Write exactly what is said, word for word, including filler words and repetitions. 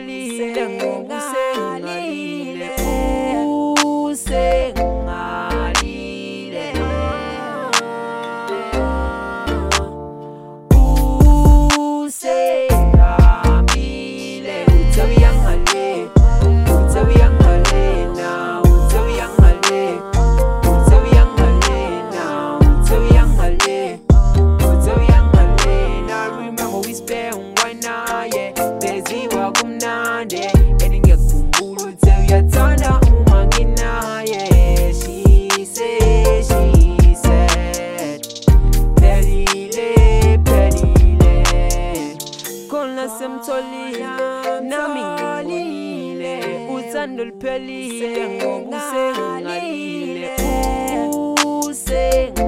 usengitholile ngoba usengalile usengalile usengambile uthawiyangale uthawiyangale na uthawiyangale uthawiyangale na uthawiyangale uthawiyangale na remember we spent one night yeah beziwa kumnandi eningekhumbula uthawuyathanda uma nginaye she said she said pelile pelile khona semtholile nami ngibonile uthando luphelile ngoba usengalile usengalile